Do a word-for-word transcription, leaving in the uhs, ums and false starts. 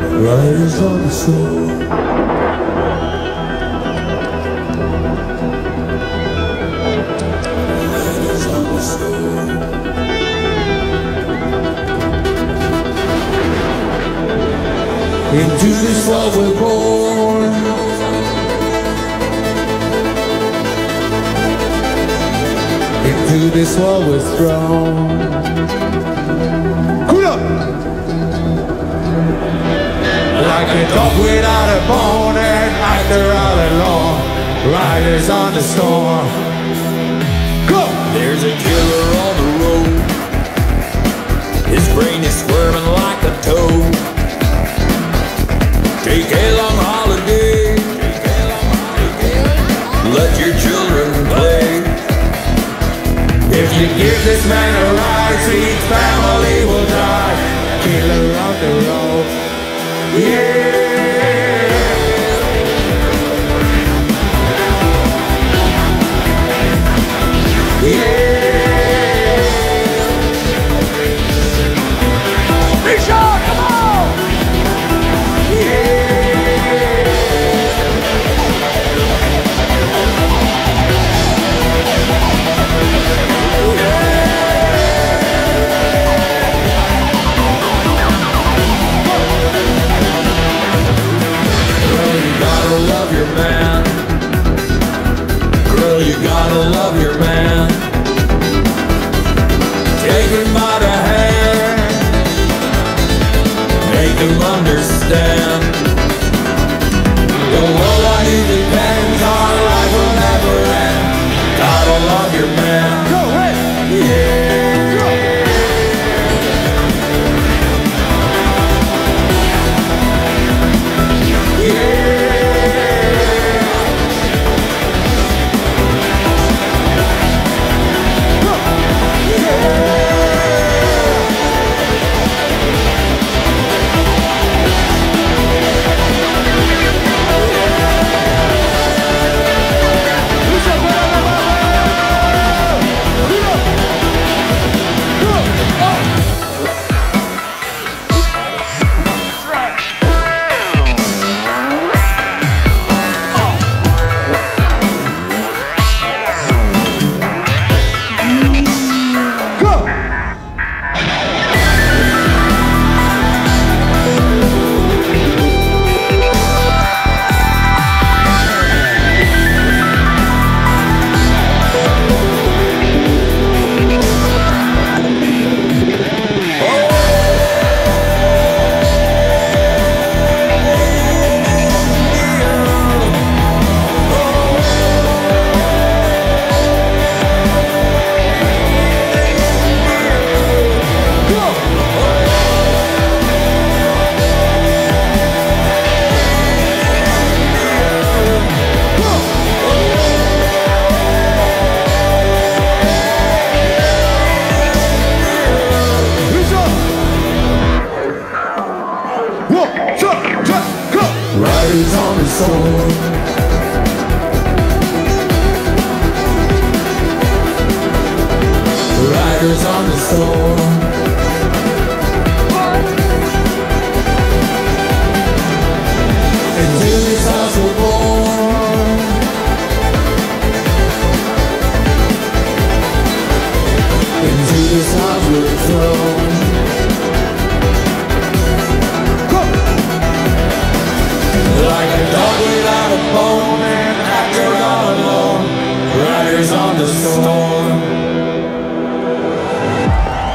Riders on the storm. Riders on the storm. Into this world we're born. Into this world we're thrown. Cool up! Like a dog without a bone, and actor all alone. Riders on the storm. Go! There's a killer on the road. His brain is swerving like a toad. Take a long holiday. Let your children play. If you give this man a ride, his family will die. Killer on the road. Yeah. Yeah. Misha, come on. Yeah. Love your man. Girl, you gotta love your man. Take him by the hand. Make him understand. The world on you depends. Our life will never end. Gotta love your man. Go ahead. Yeah. Riders on the storm. Riders on the storm. Into this house we're born. Into this house we're thrown. Like a dog without a bone, and actor all alone. Riders on the storm.